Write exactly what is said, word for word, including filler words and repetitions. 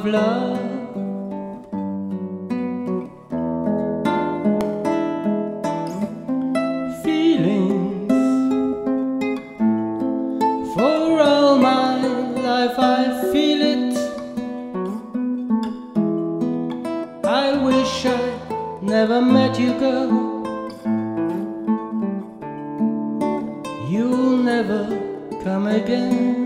of love. Feelings for all my life, I feel it. I wish I never met you, girl. You'll never come again.